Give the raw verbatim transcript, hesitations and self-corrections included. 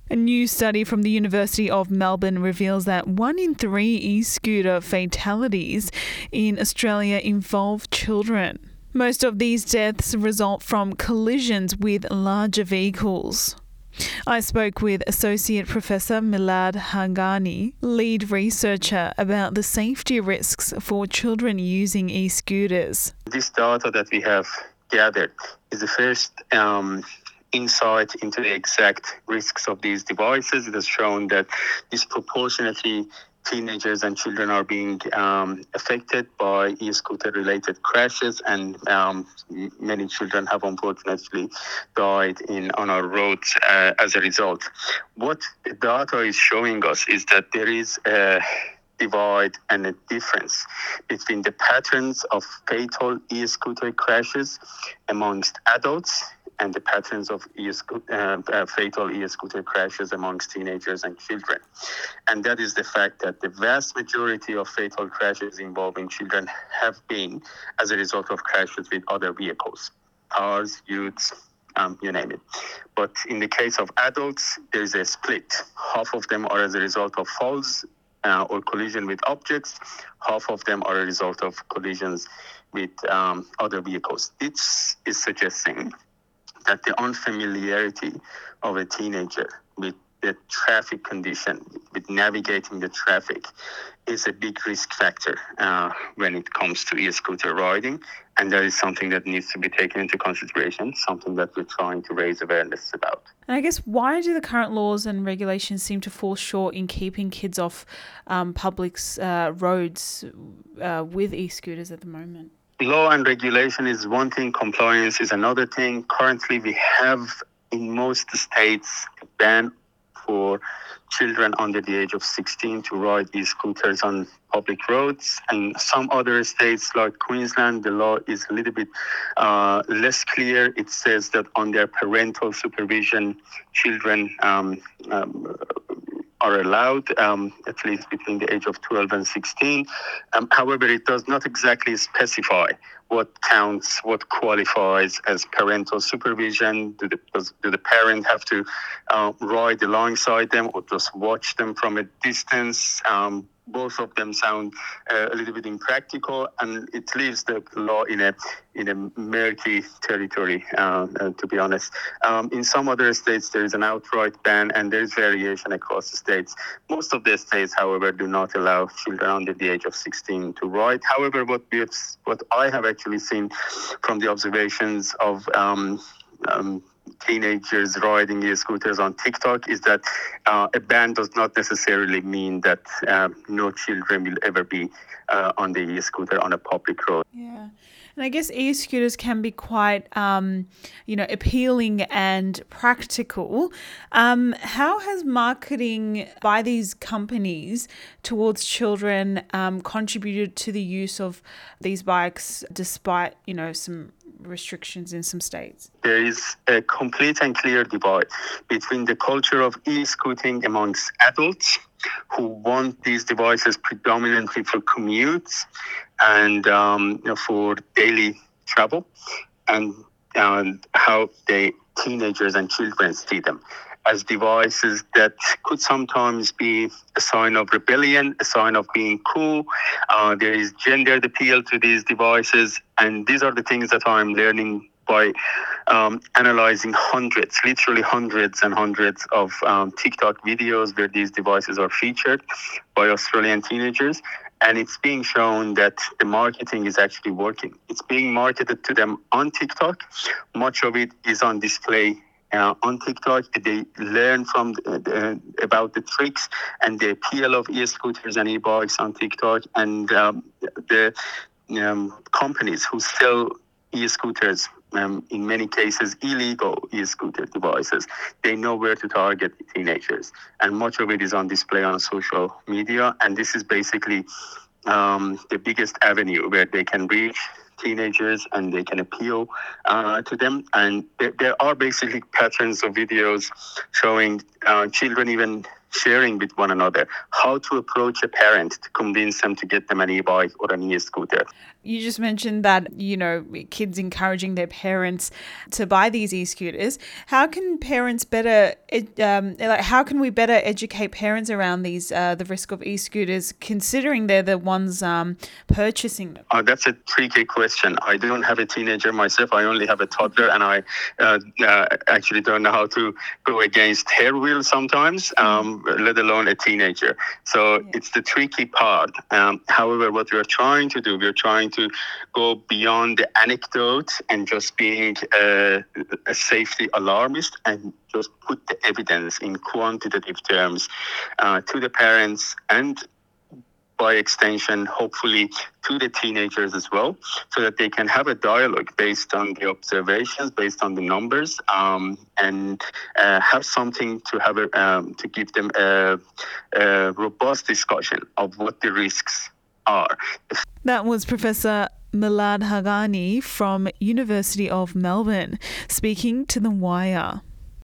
A new study from the University of Melbourne reveals that one in three e-scooter fatalities in Australia involve children. Most of these deaths result from collisions with larger vehicles. I spoke with Associate Professor Milad Hangani, lead researcher, about the safety risks for children using e-scooters. This data that we have gathered is the first um, insight into the exact risks of these devices. It has shown that disproportionately teenagers and children are being um, affected by e-scooter related crashes, and um, many children have unfortunately died in on our roads uh, as a result. What the data is showing us is that there is a divide and a difference between the patterns of fatal e-scooter crashes amongst adults and the patterns of e-scooter, uh, uh, fatal e-scooter crashes amongst teenagers and children. And that is the fact that the vast majority of fatal crashes involving children have been as a result of crashes with other vehicles, cars, youths, um, you name it. But in the case of adults, there is a split. Half of them are as a result of falls uh, or collision with objects. Half of them are a result of collisions with um, other vehicles. This is suggesting that the unfamiliarity of a teenager with the traffic condition, with navigating the traffic, is a big risk factor uh, when it comes to e-scooter riding. And that is something that needs to be taken into consideration, something that we're trying to raise awareness about. And I guess, why do the current laws and regulations seem to fall short in keeping kids off um, public uh, roads uh, with e-scooters at the moment? Law and regulation is one thing, compliance is another thing. Currently, we have in most states a ban for children under the age of sixteen to ride e-scooters on public roads. And some other states like Queensland, the law is a little bit uh, less clear. It says that under parental supervision, children um, um, are allowed, um, at least between the age of twelve and sixteen. Um, however, it does not exactly specify what counts, what qualifies as parental supervision. Do the, does, do the parent have to uh, ride alongside them or just watch them from a distance? Um, both of them sound uh, a little bit impractical, and it leaves the law in a in a murky territory, uh, uh, to be honest. Um, in some other states, there is an outright ban, and there is variation across the states. Most of the states, however, do not allow children under the age of sixteen to ride. However, what we have, what I have actually seen from the observations of um, um, teenagers riding e-scooters on TikTok is that uh, a ban does not necessarily mean that uh, no children will ever be uh, on the e-scooter on a public road. Yeah. And I guess e-scooters can be quite, um, you know, appealing and practical. Um, how has marketing by these companies towards children um, contributed to the use of these bikes, despite, you know, some restrictions in some states? There is a complete and clear divide between the culture of e-scooting amongst adults who want these devices predominantly for commutes and um, you know, for daily travel, and uh, how the teenagers and children see them as devices that could sometimes be a sign of rebellion, a sign of being cool. Uh, there is gendered appeal to these devices, and these are the things that I'm learning by um, analyzing hundreds, literally hundreds and hundreds of um, TikTok videos where these devices are featured by Australian teenagers. And it's being shown that the marketing is actually working. It's being marketed to them on TikTok. Much of it is on display uh, on TikTok. They learn from the, the, about the tricks and the appeal of e-scooters and e-bikes on TikTok. And um, the um, companies who sell e-scooters, um, in many cases illegal e-scooter devices, they know where to target teenagers, and much of it is on display on social media. And this is basically um, the biggest avenue where they can reach teenagers and they can appeal uh, to them. And there, there are basically patterns of videos showing uh, children even sharing with one another how to approach a parent to convince them to get them an e-bike or an e-scooter. You just mentioned that, you know, kids encouraging their parents to buy these e-scooters. How can parents better, um, like, how can we better educate parents around these, uh, the risk of e-scooters, considering they're the ones um, purchasing them? Uh, that's a tricky question. I don't have a teenager myself. I only have a toddler, and I uh, uh, actually don't know how to go against her will sometimes, um, let alone a teenager. So yeah. It's the tricky part. Um, however, what we're trying to do, we're trying to go beyond the anecdote and just being a, a safety alarmist and just put the evidence in quantitative terms uh, to the parents and by extension, hopefully to the teenagers as well, so that they can have a dialogue based on the observations, based on the numbers, um, and uh, have something to have a, um, to give them a, a robust discussion of what the risks are. That was Professor Milad Haghani from University of Melbourne speaking to The Wire.